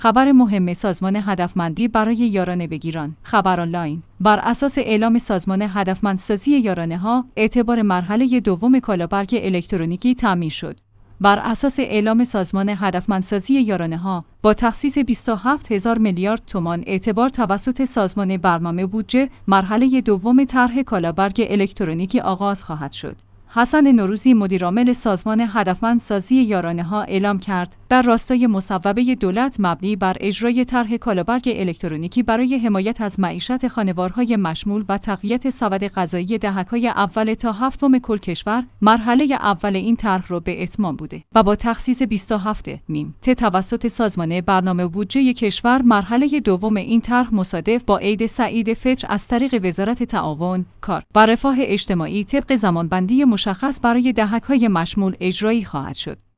خبر مهم سازمان هدفمندی برای یارانه بگیران. خبر آنلاین. بر اساس اعلام سازمان هدفمندسازی یارانه‌ها، اعتبار مرحله دوم کالابرگ الکترونیکی تامین شد. بر اساس اعلام سازمان هدفمندسازی یارانه‌ها، با تخصیص 27,000 میلیارد تومان اعتبار توسط سازمان برنامه بودجه، مرحله دوم طرح کالابرگ الکترونیکی آغاز خواهد شد. حسن نوروزی مدیرعامل سازمان هدفمندسازی یارانه‌ها اعلام کرد در راستای مصوبه دولت مبنی بر اجرای طرح کالابرگ الکترونیکی برای حمایت از معیشت خانوارهای مشمول و تقویت سبد غذایی دهک‌های اول تا هفتم کل کشور، مرحله اول این طرح را به اتمام بوده و با تخصیص 27 توسط سازمان برنامه بودجه کشور، مرحله دوم این طرح مصادف با عید سعید فطر از طریق وزارت تعاون، کار و رفاه اجتماعی طبق زمانبندی مشخص برای دهک‌های مشمول اجرایی خواهد شد.